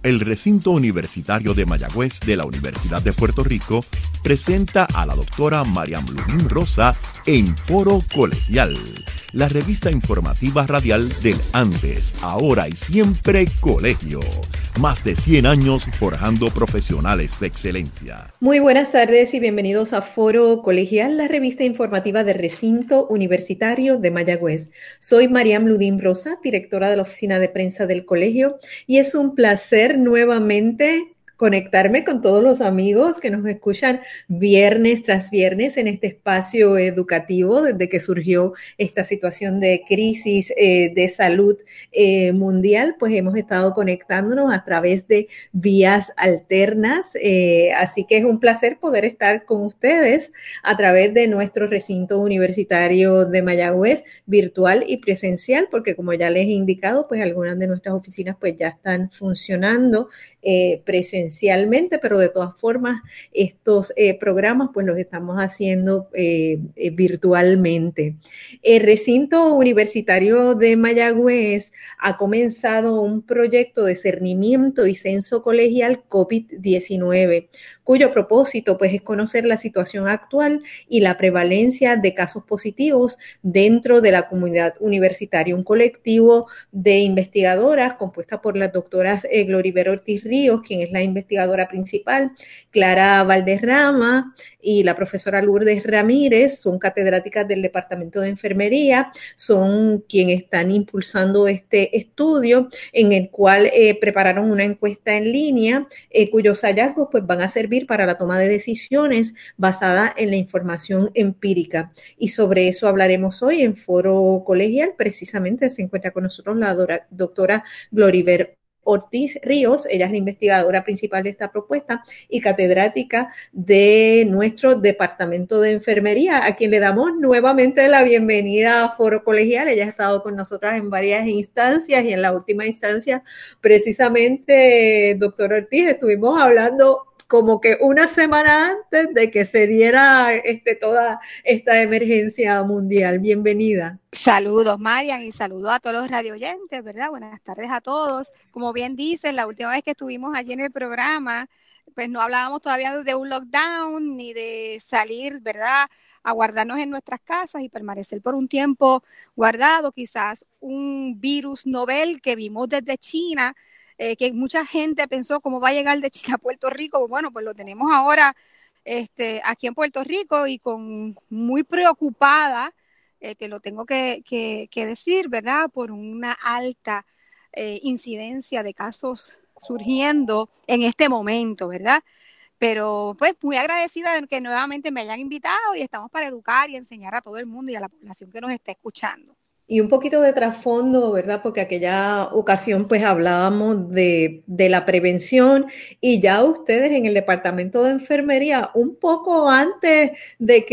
El recinto universitario de Mayagüez de la Universidad de Puerto Rico presenta a la doctora Mariam Ludín Rosa en Foro Colegial, la revista informativa radial del antes, ahora y siempre colegio. Más de 100 años forjando profesionales de excelencia. Muy buenas tardes y bienvenidos a Foro Colegial, la revista informativa del recinto universitario de Mayagüez. Soy Mariam Ludín Rosa, directora de la oficina de prensa del colegio, y es un placer nuevamente conectarme con todos los amigos que nos escuchan viernes tras viernes en este espacio educativo desde que surgió esta situación de crisis de salud mundial. Pues hemos estado conectándonos a través de vías alternas, así que es un placer poder estar con ustedes a través de nuestro recinto universitario de Mayagüez, virtual y presencial, porque como ya les he indicado, pues algunas de nuestras oficinas pues ya están funcionando presencialmente, pero de todas formas estos programas pues los estamos haciendo virtualmente. El recinto universitario de Mayagüez ha comenzado un proyecto de cernimiento y censo colegial COVID-19, cuyo propósito pues es conocer la situación actual y la prevalencia de casos positivos dentro de la comunidad universitaria. Un colectivo de investigadoras compuesta por las doctoras Gloriver Ortiz Ríos, quien es la investigadora principal, Clara Valderrama y la profesora Lourdes Ramírez, son catedráticas del Departamento de Enfermería, son quienes están impulsando este estudio en el cual prepararon una encuesta en línea cuyos hallazgos pues, van a servir para la toma de decisiones basada en la información empírica. Y sobre eso hablaremos hoy en Foro Colegial. Precisamente se encuentra con nosotros la doctora Gloriver Ortiz Ríos, ella es la investigadora principal de esta propuesta y catedrática de nuestro departamento de enfermería, a quien le damos nuevamente la bienvenida a Foro Colegial. Ella ha estado con nosotras en varias instancias y en la última instancia, precisamente, doctor Ortiz, estuvimos hablando como que una semana antes de que se diera toda esta emergencia mundial. Bienvenida. Saludos, Marian, y saludos a todos los radioyentes, ¿verdad? Buenas tardes a todos. Como bien dices, la última vez que estuvimos allí en el programa, pues no hablábamos todavía de un lockdown ni de salir, ¿verdad? A guardarnos en nuestras casas y permanecer por un tiempo guardado, quizás un virus novel que vimos desde China, que mucha gente pensó cómo va a llegar de China a Puerto Rico. Bueno, pues lo tenemos ahora aquí en Puerto Rico y con muy preocupada que lo tengo que decir, ¿verdad? Por una alta incidencia de casos surgiendo en este momento, ¿verdad? Pero pues muy agradecida de que nuevamente me hayan invitado y estamos para educar y enseñar a todo el mundo y a la población que nos está escuchando. Y un poquito de trasfondo, ¿verdad? Porque aquella ocasión pues hablábamos de la prevención y ya ustedes en el departamento de enfermería, un poco antes de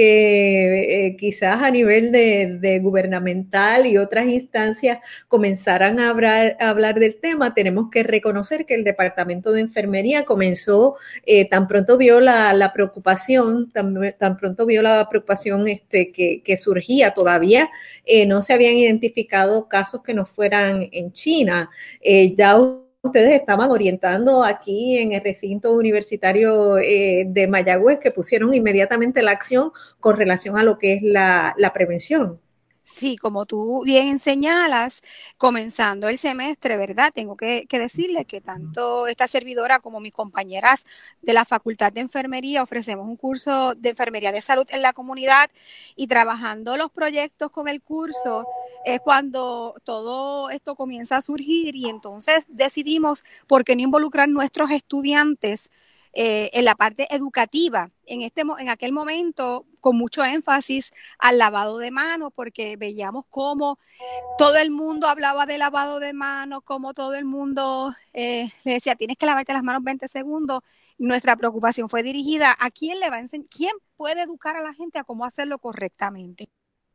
que quizás a nivel de gubernamental y otras instancias comenzaran a hablar del tema, tenemos que reconocer que el departamento de enfermería comenzó, tan pronto vio la preocupación, tan pronto vio la preocupación que surgía todavía. No se habían identificado casos que no fueran en China. Ya ustedes estaban orientando aquí en el recinto universitario de Mayagüez, que pusieron inmediatamente la acción con relación a lo que es la prevención. Sí, como tú bien señalas, comenzando el semestre, ¿verdad? Tengo que decirle que tanto esta servidora como mis compañeras de la Facultad de Enfermería ofrecemos un curso de enfermería de salud en la comunidad y trabajando los proyectos con el curso es cuando todo esto comienza a surgir y entonces decidimos por qué no involucrar a nuestros estudiantes en la parte educativa. En aquel momento, con mucho énfasis al lavado de manos, porque veíamos cómo todo el mundo hablaba de lavado de manos, como todo el mundo le decía, tienes que lavarte las manos 20 segundos. Nuestra preocupación fue dirigida a quién le va a enseñar, quién puede educar a la gente a cómo hacerlo correctamente.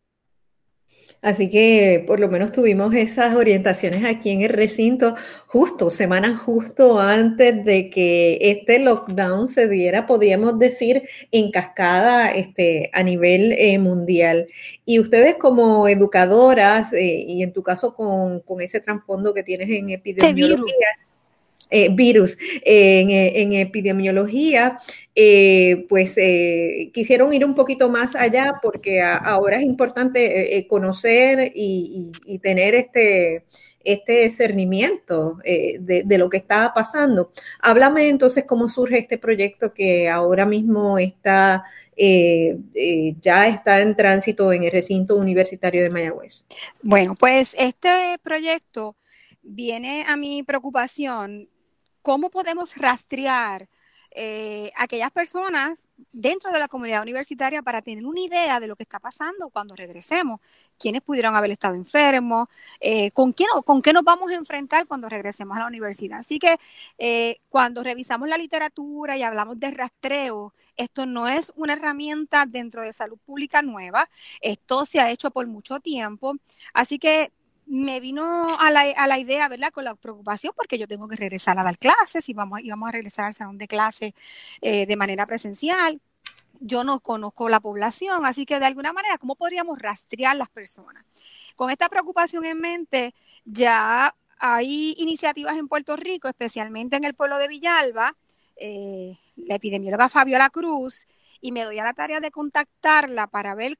Así que por lo menos tuvimos esas orientaciones aquí en el recinto, justo, semanas justo antes de que este lockdown se diera, podríamos decir, en cascada a nivel mundial. Y ustedes como educadoras, y en tu caso con ese trasfondo que tienes en Este virus. epidemiología, virus en epidemiología, pues quisieron ir un poquito más allá porque ahora es importante conocer y tener este discernimiento de lo que está pasando. Háblame entonces cómo surge este proyecto que ahora mismo está ya está en tránsito en el recinto universitario de Mayagüez. Bueno, pues este proyecto viene a mi preocupación, ¿cómo podemos rastrear aquellas personas dentro de la comunidad universitaria para tener una idea de lo que está pasando cuando regresemos? ¿Quiénes pudieron haber estado enfermos? ¿Con qué nos vamos a enfrentar cuando regresemos a la universidad? Así que cuando revisamos la literatura y hablamos de rastreo, esto no es una herramienta dentro de salud pública nueva, esto se ha hecho por mucho tiempo, así que me vino a la idea, ¿verdad? Con la preocupación porque yo tengo que regresar a dar clases y vamos a regresar al salón de clases de manera presencial. Yo no conozco la población, así que de alguna manera, ¿cómo podríamos rastrear las personas? Con esta preocupación en mente, ya hay iniciativas en Puerto Rico, especialmente en el pueblo de Villalba, la epidemióloga Fabiola Cruz, y me doy a la tarea de contactarla para ver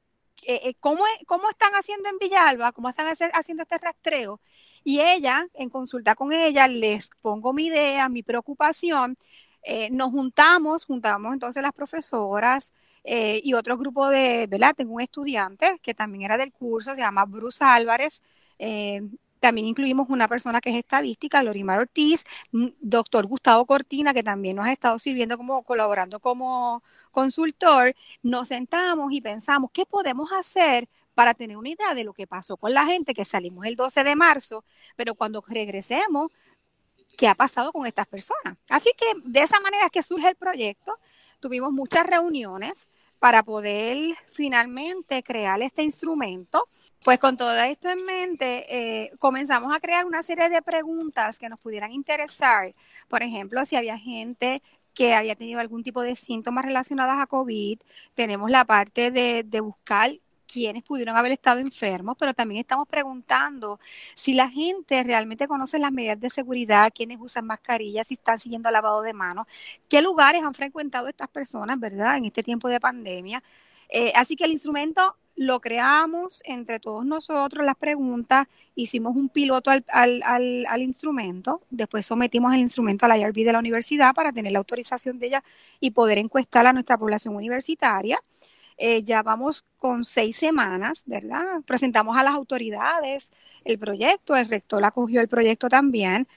cómo están haciendo en Villalba, cómo están haciendo este rastreo. Y ella, en consulta con ella, les pongo mi idea, mi preocupación. Nos juntamos entonces las profesoras y otro grupo ¿verdad? Tengo un estudiante que también era del curso, se llama Bruce Álvarez. También incluimos una persona que es estadística, Lorimar Ortiz, doctor Gustavo Cortina, que también nos ha estado sirviendo colaborando como consultor. Nos sentamos y pensamos, ¿qué podemos hacer para tener una idea de lo que pasó con la gente que salimos el 12 de marzo, pero cuando regresemos, qué ha pasado con estas personas? Así que de esa manera es que surge el proyecto. Tuvimos muchas reuniones para poder finalmente crear este instrumento. Pues con todo esto en mente, comenzamos a crear una serie de preguntas que nos pudieran interesar. Por ejemplo, si había gente que había tenido algún tipo de síntomas relacionados a COVID, tenemos la parte de buscar quienes pudieron haber estado enfermos, pero también estamos preguntando si la gente realmente conoce las medidas de seguridad, quiénes usan mascarillas, si están siguiendo lavado de manos, qué lugares han frecuentado estas personas, ¿verdad? En este tiempo de pandemia. Así que el instrumento lo creamos entre todos nosotros, las preguntas, hicimos un piloto al instrumento, después sometimos el instrumento a la IRB de la universidad para tener la autorización de ella y poder encuestar a nuestra población universitaria. Ya vamos con 6 semanas, ¿verdad? Presentamos a las autoridades el proyecto, el rector acogió el proyecto también.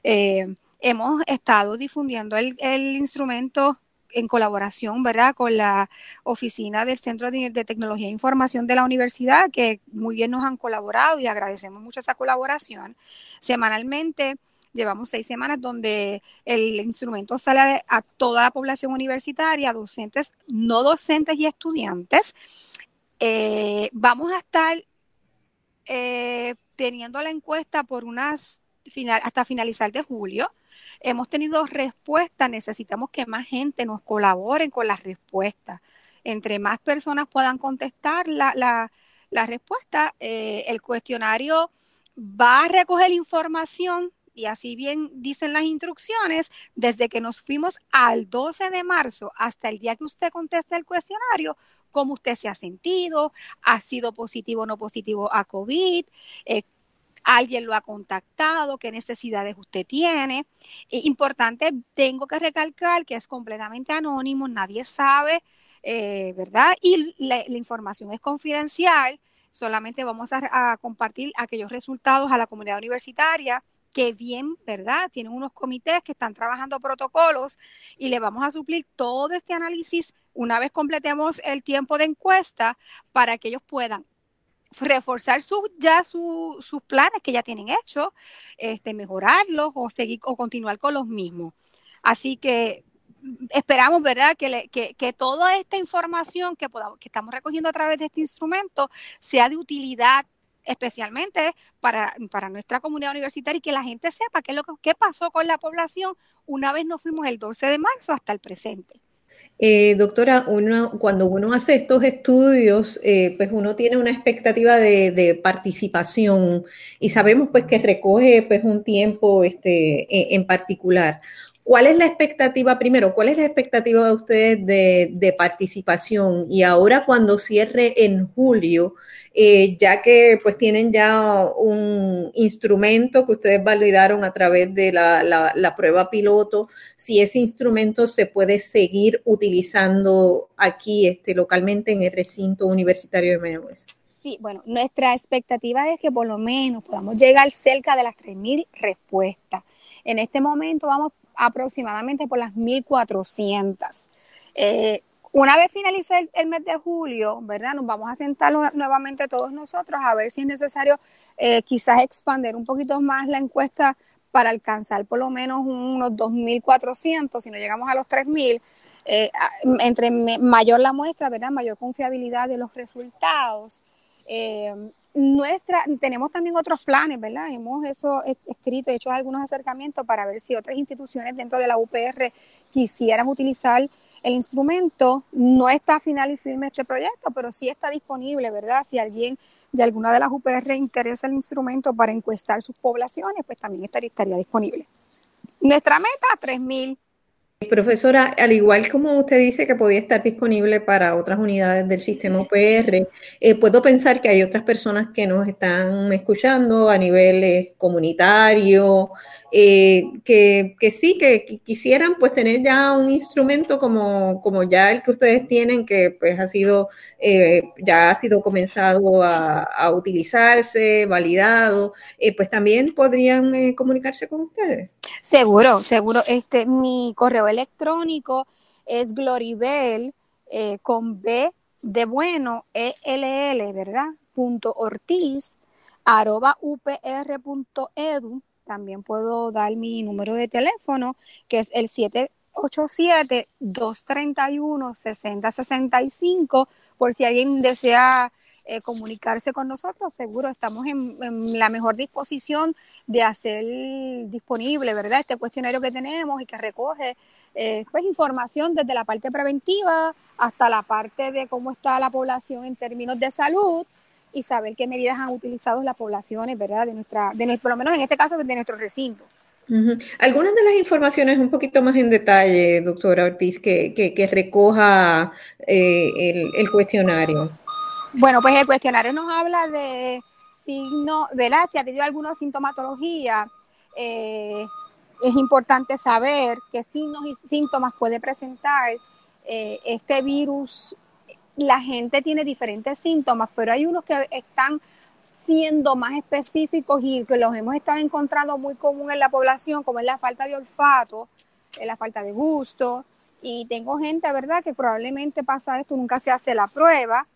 Hemos estado difundiendo el instrumento en colaboración, ¿verdad?, con la oficina del Centro de Tecnología e Información de la universidad, que muy bien nos han colaborado y agradecemos mucho esa colaboración. Semanalmente llevamos 6 semanas donde el instrumento sale a toda la población universitaria, docentes, no docentes y estudiantes. Vamos a estar teniendo la encuesta por hasta finalizar de julio. Hemos tenido respuestas, necesitamos que más gente nos colabore con las respuestas. Entre más personas puedan contestar la respuesta, el cuestionario va a recoger información y así bien dicen las instrucciones, desde que nos fuimos al 12 de marzo hasta el día que usted conteste el cuestionario, cómo usted se ha sentido, ha sido positivo o no positivo a COVID, alguien lo ha contactado, qué necesidades usted tiene. Importante, tengo que recalcar que es completamente anónimo, nadie sabe, ¿verdad? Y la información es confidencial, solamente vamos a compartir aquellos resultados a la comunidad universitaria que bien, ¿verdad? Tienen unos comités que están trabajando protocolos y le vamos a suplir todo este análisis una vez completemos el tiempo de encuesta para que ellos puedan reforzar sus planes que ya tienen hechos, mejorarlos o seguir o continuar con los mismos. Así que esperamos, ¿verdad?, que toda esta información que estamos recogiendo a través de este instrumento sea de utilidad especialmente para nuestra comunidad universitaria y que la gente sepa qué pasó con la población una vez nos fuimos el 12 de marzo hasta el presente. Doctora, cuando uno hace estos estudios, pues uno tiene una expectativa de participación y sabemos pues que recoge pues un tiempo en particular. ¿Cuál es la expectativa primero? ¿Cuál es la expectativa de ustedes de participación? Y ahora cuando cierre en julio, ya que pues tienen ya un instrumento que ustedes validaron a través de la prueba piloto, si ese instrumento se puede seguir utilizando aquí localmente en el recinto universitario de Mayagüez. Sí, bueno, nuestra expectativa es que por lo menos podamos llegar cerca de las 3,000 respuestas. En este momento vamos aproximadamente por las 1,400. Una vez finalice el mes de julio, ¿verdad? Nos vamos a sentar nuevamente todos nosotros a ver si es necesario quizás expandir un poquito más la encuesta para alcanzar por lo menos unos 2,400, si no llegamos a los 3,000. Entre mayor la muestra, ¿verdad? Mayor confiabilidad de los resultados. Tenemos también otros planes, ¿verdad? Hemos hecho algunos acercamientos para ver si otras instituciones dentro de la UPR quisieran utilizar el instrumento. No está final y firme este proyecto, pero sí está disponible, ¿verdad? Si alguien de alguna de las UPR interesa el instrumento para encuestar sus poblaciones, pues también estaría disponible. Nuestra meta, 3,000. Profesora, al igual como usted dice que podía estar disponible para otras unidades del sistema UPR, puedo pensar que hay otras personas que nos están escuchando a nivel comunitario, que sí, que quisieran pues tener ya un instrumento como ya el que ustedes tienen, que pues ya ha sido comenzado a utilizarse, validado, pues también podrían comunicarse con ustedes. Seguro. Mi correo electrónico es gloribel, con B de bueno, ELL, ¿verdad? .ortiz, @upr.edu. También puedo dar mi número de teléfono, que es el 787-231-6065, por si alguien desea comunicarse con nosotros. Seguro estamos en la mejor disposición de hacer disponible, ¿verdad? Este cuestionario que tenemos y que recoge pues información desde la parte preventiva hasta la parte de cómo está la población en términos de salud y saber qué medidas han utilizado las poblaciones, ¿verdad? Por lo menos en este caso, de nuestro recinto. Uh-huh. Algunas de las informaciones un poquito más en detalle, doctora Ortiz, que recoja el cuestionario. Bueno, pues el cuestionario nos habla de signos, ¿verdad? Si ha tenido alguna sintomatología, es importante saber qué signos y síntomas puede presentar este virus. La gente tiene diferentes síntomas, pero hay unos que están siendo más específicos y que los hemos estado encontrando muy común en la población, como es la falta de olfato, la falta de gusto. Y tengo gente, ¿verdad?, que probablemente pasa esto, nunca se hace la prueba.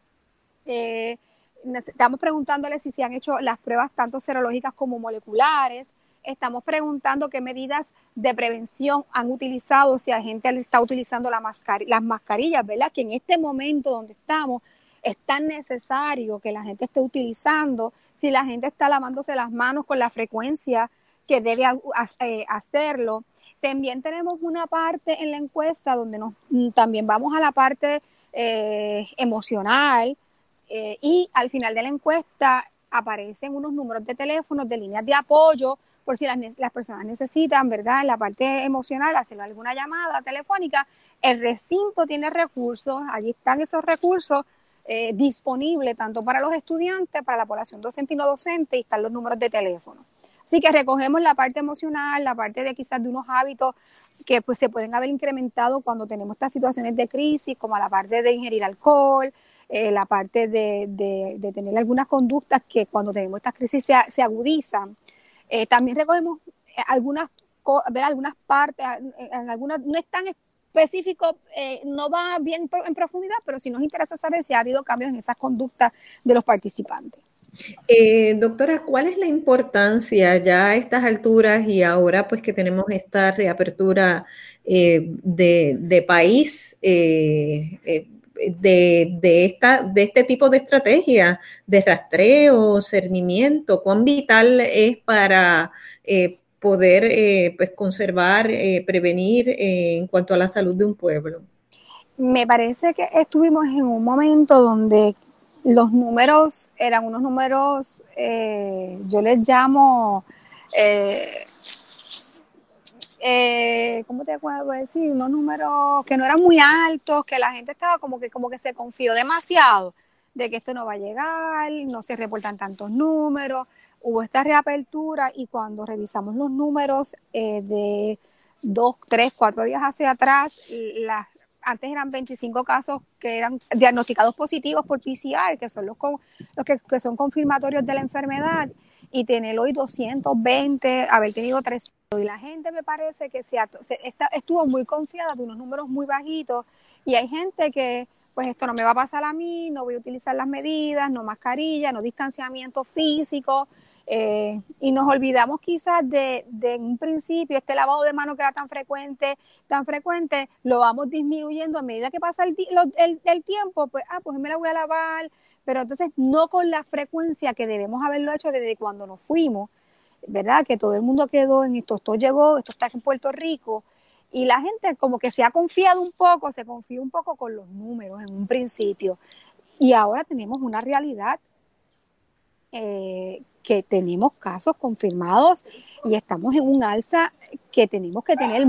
Estamos preguntándole si se han hecho las pruebas tanto serológicas como moleculares. Estamos preguntando qué medidas de prevención han utilizado, si la gente está utilizando las mascarillas, ¿verdad? Que en este momento donde estamos es tan necesario que la gente esté utilizando, si la gente está lavándose las manos con la frecuencia que debe hacerlo. También tenemos una parte en la encuesta donde también vamos a la parte emocional, y al final de la encuesta aparecen unos números de teléfonos de líneas de apoyo por si las personas necesitan, ¿verdad?, en la parte emocional, hacer alguna llamada telefónica. El recinto tiene recursos, allí están esos recursos disponibles tanto para los estudiantes, para la población docente y no docente, y están los números de teléfono. Así que recogemos la parte emocional, la parte de quizás de unos hábitos que pues se pueden haber incrementado cuando tenemos estas situaciones de crisis, como la parte de ingerir alcohol, la parte de tener algunas conductas que cuando tenemos estas crisis se agudizan. También recogemos algunas partes, en algunas no es tan específico, no va bien en profundidad, pero sí nos interesa saber si ha habido cambios en esas conductas de los participantes. Doctora, ¿cuál es la importancia ya a estas alturas y ahora pues que tenemos esta reapertura de país, de este tipo de estrategia de rastreo, cernimiento? ¿Cuán vital es para poder pues conservar, prevenir en cuanto a la salud de un pueblo? Me parece que estuvimos en un momento donde los números eran unos números, yo les llamo, ¿cómo te puedo decir? Unos números que no eran muy altos, que la gente estaba como que se confió demasiado de que esto no va a llegar, no se reportan tantos números. Hubo esta reapertura y cuando revisamos los números de 2, 3, 4 días hacia atrás, antes eran 25 casos que eran diagnosticados positivos por PCR, que son los que son confirmatorios de la enfermedad, y tener hoy 220, haber tenido 300. Y la gente me parece que estuvo muy confiada de unos números muy bajitos, y hay gente que, pues esto no me va a pasar a mí, no voy a utilizar las medidas, no mascarilla, no distanciamiento físico, y nos olvidamos quizás de un principio, este lavado de manos que era tan frecuente, lo vamos disminuyendo a medida que pasa el tiempo, pues me la voy a lavar, pero entonces no con la frecuencia que debemos haberlo hecho desde cuando nos fuimos, ¿verdad? Que todo el mundo quedó en esto llegó, esto está en Puerto Rico, y la gente como que se confió un poco con los números en un principio, y ahora tenemos una realidad que tenemos casos confirmados y estamos en un alza que tenemos que tener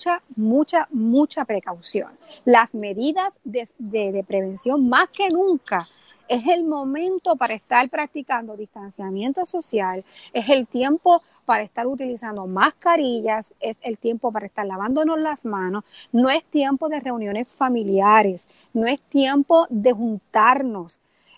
mucha precaución. Las medidas de prevención, más que nunca, es el momento para estar practicando distanciamiento social, es el tiempo para estar utilizando mascarillas, es el tiempo para estar lavándonos las manos, no es tiempo de reuniones familiares, no es tiempo de juntarnos.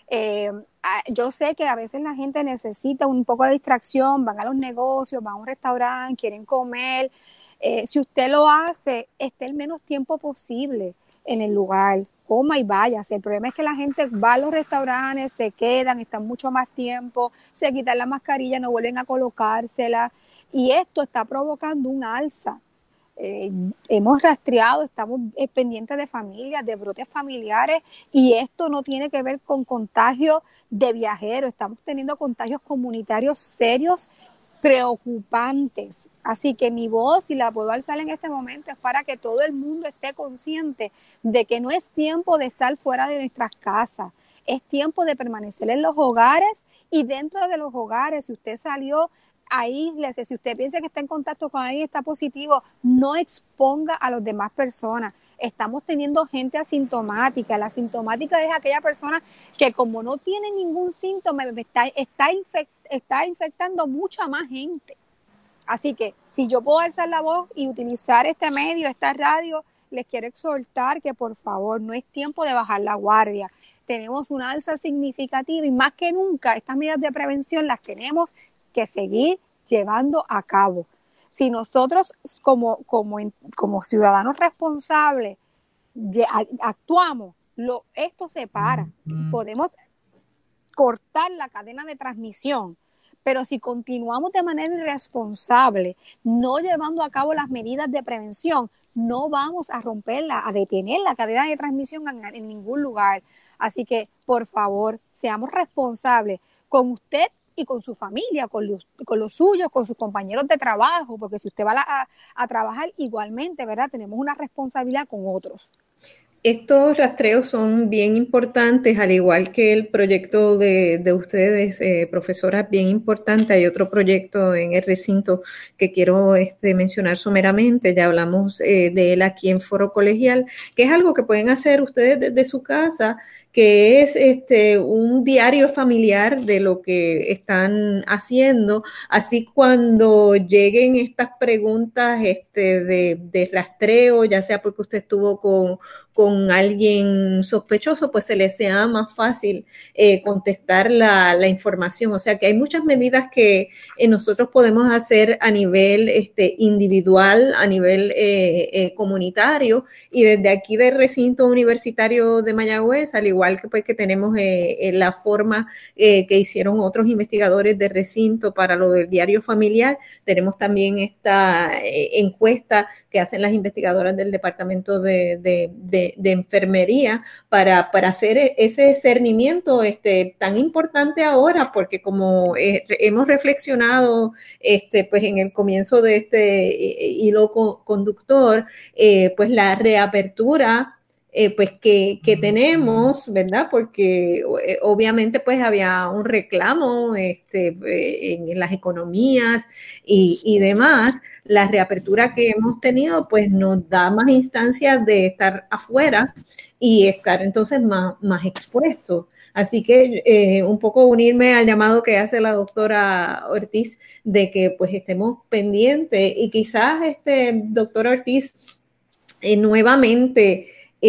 Yo sé que a veces la gente necesita un poco de distracción, van a los negocios, van a un restaurante, quieren comer. Si usted lo hace, esté el menos tiempo posible en el lugar, coma y váyase. El problema es que la gente va a los restaurantes, se quedan, están mucho más tiempo, se quitan la mascarilla, no vuelven a colocársela, y esto está provocando un alza. Hemos rastreado, estamos pendientes de familias, de brotes familiares, y esto no tiene que ver con contagios de viajeros, estamos teniendo contagios comunitarios serios, preocupantes. Así que mi voz, si la puedo alzar en este momento, es para que todo el mundo esté consciente de que no es tiempo de estar fuera de nuestras casas, es tiempo de permanecer en los hogares, y dentro de los hogares, si usted salió, aíslese. Si usted piensa que está en contacto con alguien, está positivo, no exponga a las demás personas. Estamos teniendo gente asintomática. La asintomática es aquella persona que, como no tiene ningún síntoma, está infectando mucha más gente. Así que si yo puedo alzar la voz y utilizar este medio, esta radio, les quiero exhortar que por favor no es tiempo de bajar la guardia. Tenemos una alza significativa y más que nunca estas medidas de prevención las tenemos que seguir llevando a cabo. Si nosotros como ciudadanos responsables actuamos, esto se para. Podemos cortar la cadena de transmisión, pero si continuamos de manera irresponsable, no llevando a cabo las medidas de prevención, no vamos a romperla, a detener la cadena de transmisión en ningún lugar. Así que, por favor, seamos responsables con usted y con su familia, con los suyos, con sus compañeros de trabajo, porque si usted va a trabajar igualmente, ¿verdad? Tenemos una responsabilidad con otros. Estos rastreos son bien importantes, al igual que el proyecto de ustedes, profesoras, bien importante. Hay otro proyecto en el recinto que quiero mencionar someramente. Ya hablamos de él aquí en Foro Colegial, que es algo que pueden hacer ustedes desde su casa, que es un diario familiar de lo que están haciendo. Así cuando lleguen estas preguntas de rastreo, ya sea porque usted estuvo con alguien sospechoso, pues se les sea más fácil contestar la información. O sea que hay muchas medidas que nosotros podemos hacer a nivel individual, a nivel comunitario, y desde aquí del recinto universitario de Mayagüez, al igual que, pues, que tenemos la forma que hicieron otros investigadores de recinto para lo del diario familiar, tenemos también esta encuesta que hacen las investigadoras del Departamento de Enfermería para hacer ese discernimiento tan importante ahora, porque como hemos reflexionado pues en el comienzo de este hilo conductor, pues la reapertura pues que tenemos, ¿verdad? Porque obviamente pues había un reclamo en las economías y demás. La reapertura que hemos tenido pues nos da más instancias de estar afuera y estar entonces más expuestos. Así que un poco unirme al llamado que hace la doctora Ortiz de que pues estemos pendientes y quizás doctora Ortiz nuevamente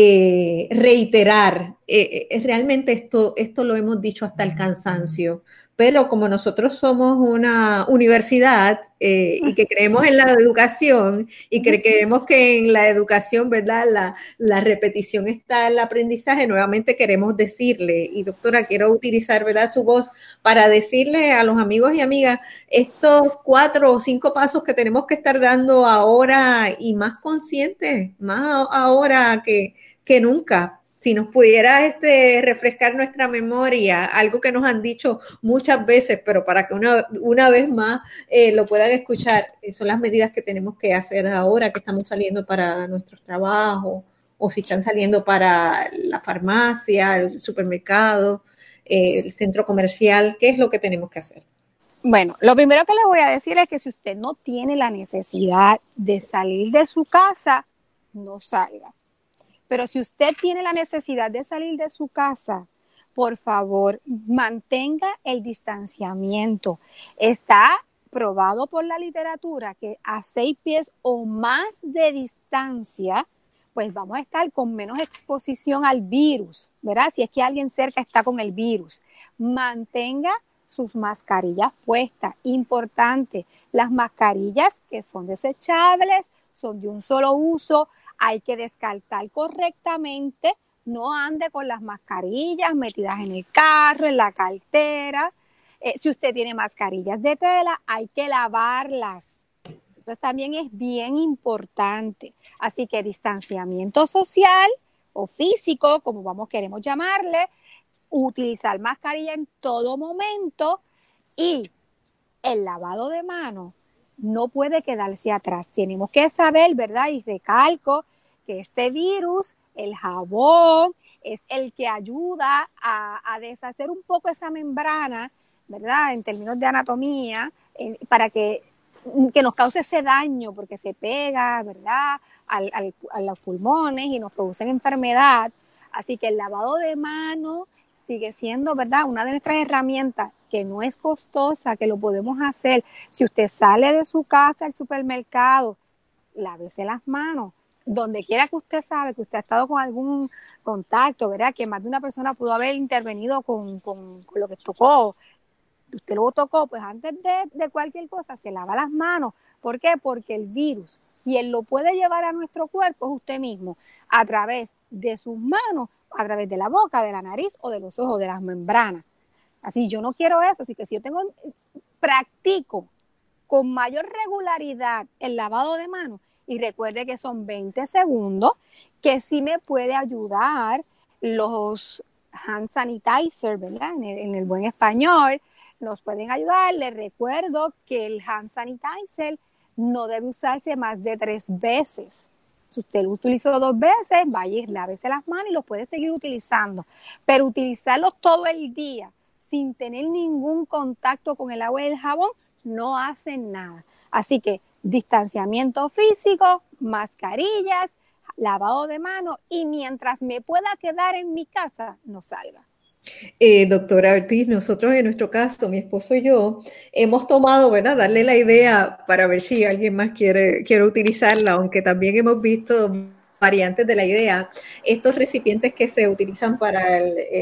reiterar, realmente esto lo hemos dicho hasta el cansancio, pero como nosotros somos una universidad y que creemos en la educación y que creemos que en la educación, ¿verdad? La repetición está en el aprendizaje, nuevamente queremos decirle, y doctora, quiero utilizar, ¿verdad?, su voz para decirle a los amigos y amigas estos 4 o 5 pasos que tenemos que estar dando ahora y más conscientes, más ahora que nunca. Si nos pudiera refrescar nuestra memoria, algo que nos han dicho muchas veces, pero para que una vez más lo puedan escuchar, son las medidas que tenemos que hacer ahora que estamos saliendo para nuestros trabajos o si están saliendo para la farmacia, el supermercado, el centro comercial, ¿qué es lo que tenemos que hacer? Bueno, lo primero que le voy a decir es que si usted no tiene la necesidad de salir de su casa, no salga. Pero si usted tiene la necesidad de salir de su casa, por favor, mantenga el distanciamiento. Está probado por la literatura que a 6 pies o más de distancia, pues vamos a estar con menos exposición al virus, ¿verdad? Si es que alguien cerca está con el virus. Mantenga sus mascarillas puestas. Importante, las mascarillas que son desechables, son de un solo uso, hay que descartar correctamente, no ande con las mascarillas metidas en el carro, en la cartera. Si usted tiene mascarillas de tela, hay que lavarlas. Eso también es bien importante. Así que distanciamiento social o físico, como queremos llamarle, utilizar mascarilla en todo momento y el lavado de manos no puede quedarse atrás. Tenemos que saber, ¿verdad? Y recalco que este virus, el jabón, es el que ayuda a deshacer un poco esa membrana, ¿verdad? En términos de anatomía, para que nos cause ese daño, porque se pega, ¿verdad? A los pulmones y nos producen enfermedad. Así que el lavado de manos sigue siendo, ¿verdad?, una de nuestras herramientas que no es costosa, que lo podemos hacer. Si usted sale de su casa al supermercado, lávese las manos. Donde quiera que usted sabe que usted ha estado con algún contacto, ¿verdad?, que más de una persona pudo haber intervenido con lo que tocó. Usted lo tocó, pues antes de cualquier cosa se lava las manos. ¿Por qué? Porque el virus, quien lo puede llevar a nuestro cuerpo es usted mismo, a través de sus manos, a través de la boca, de la nariz o de los ojos, de las membranas. Así yo no quiero eso, así que si yo practico con mayor regularidad el lavado de manos, y recuerde que son 20 segundos, que sí me puede ayudar los hand sanitizer, ¿verdad? En el buen español, nos pueden ayudar. Les recuerdo que el hand sanitizer no debe usarse más de 3 veces. Si usted lo utilizó 2 veces, vaya y lávese las manos y lo puede seguir utilizando. Pero utilizarlo todo el día sin tener ningún contacto con el agua y el jabón no hace nada. Así que distanciamiento físico, mascarillas, lavado de manos y mientras me pueda quedar en mi casa, no salga. Doctora Ortiz, nosotros en nuestro caso, mi esposo y yo, hemos tomado, ¿verdad?, darle la idea para ver si alguien más quiere utilizarla, aunque también hemos visto variantes de la idea. Estos recipientes que se utilizan para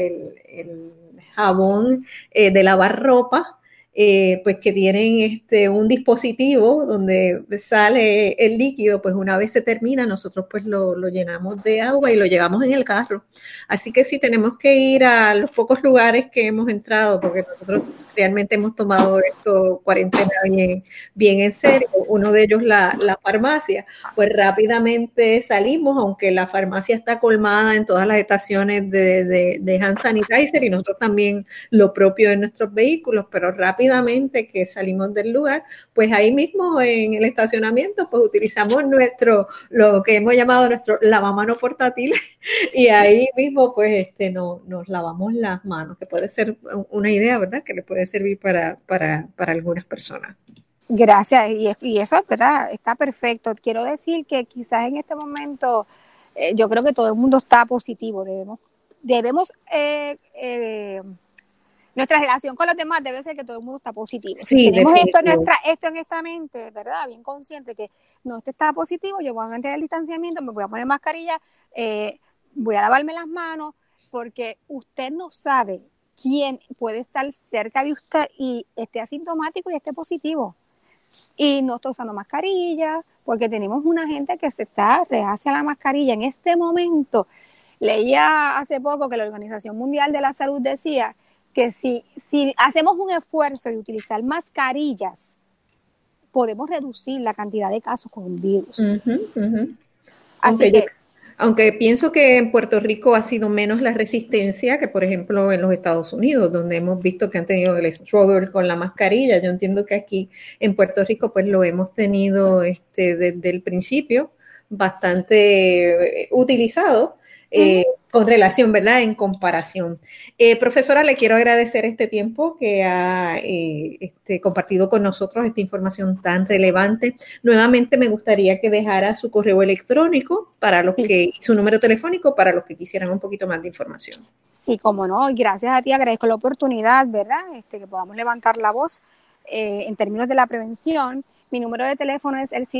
el jabón de lavar ropa, pues que tienen un dispositivo donde sale el líquido, pues una vez se termina, nosotros pues lo llenamos de agua y lo llevamos en el carro. Así que sí, tenemos que ir a los pocos lugares que hemos entrado, porque nosotros realmente hemos tomado esto cuarentena bien en serio, uno de ellos la farmacia, pues rápidamente salimos, aunque la farmacia está colmada en todas las estaciones de hand sanitizer y nosotros también lo propio en nuestros vehículos, pero rápidamente rápidamente que salimos del lugar, pues ahí mismo en el estacionamiento, pues utilizamos lo que hemos llamado nuestro lavamanos portátil y ahí mismo pues nos lavamos las manos, que puede ser una idea, ¿verdad? Que le puede servir para algunas personas. Gracias, y eso es verdad, está perfecto. Quiero decir que quizás en este momento yo creo que todo el mundo está positivo, debemos nuestra relación con los demás debe ser que todo el mundo está positivo. Sí, si tenemos esto en nuestra mente, ¿verdad? Bien consciente que no, este está positivo, yo voy a mantener el distanciamiento, me voy a poner mascarilla, voy a lavarme las manos, porque usted no sabe quién puede estar cerca de usted y esté asintomático y esté positivo. Y no está usando mascarilla, porque tenemos una gente que se está reacia a la mascarilla. En este momento, leía hace poco que la Organización Mundial de la Salud decía que si hacemos un esfuerzo de utilizar mascarillas, podemos reducir la cantidad de casos con un virus. Así que aunque pienso que en Puerto Rico ha sido menos la resistencia que, por ejemplo, en los Estados Unidos, donde hemos visto que han tenido el struggle con la mascarilla. Yo entiendo que aquí en Puerto Rico pues lo hemos tenido desde el principio bastante utilizado. Con relación, ¿verdad? En comparación. Profesora, le quiero agradecer este tiempo que ha compartido con nosotros esta información tan relevante. Nuevamente me gustaría que dejara su correo electrónico para los que, su número telefónico para los que quisieran un poquito más de información. Sí, como no, y gracias a ti, agradezco la oportunidad, ¿verdad? Que podamos levantar la voz en términos de la prevención. Mi número de teléfono es el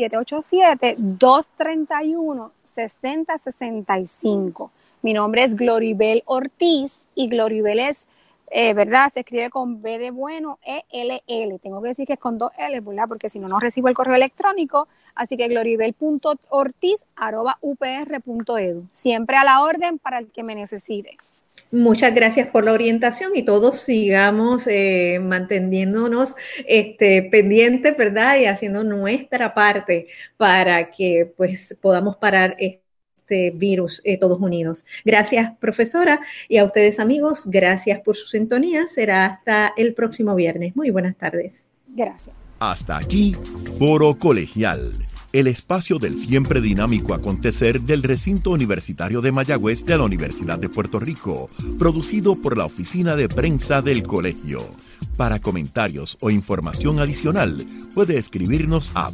787-231-6065. Mi nombre es Gloribel Ortiz y Gloribel es, ¿verdad? Se escribe con B de bueno, E-L-L. Tengo que decir que es con 2 L, ¿verdad? Porque si no, no recibo el correo electrónico. Así que gloribel.ortiz@upr.edu. Siempre a la orden para el que me necesite. Muchas gracias por la orientación y todos sigamos manteniéndonos pendientes, ¿verdad? Y haciendo nuestra parte para que pues podamos parar este virus todos unidos. Gracias, profesora, y a ustedes, amigos, gracias por su sintonía. Será hasta el próximo viernes. Muy buenas tardes. Gracias. Hasta aquí, Foro Colegial, el espacio del siempre dinámico acontecer del recinto universitario de Mayagüez de la Universidad de Puerto Rico, producido por la oficina de prensa del colegio. Para comentarios o información adicional, puede escribirnos a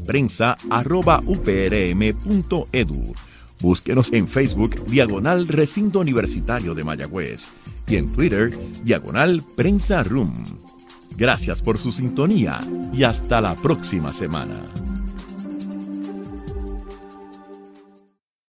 prensa@uprm.edu. Búsquenos en Facebook, /Recinto Universitario de Mayagüez, y en Twitter, /Prensa Room. Gracias por su sintonía y hasta la próxima semana.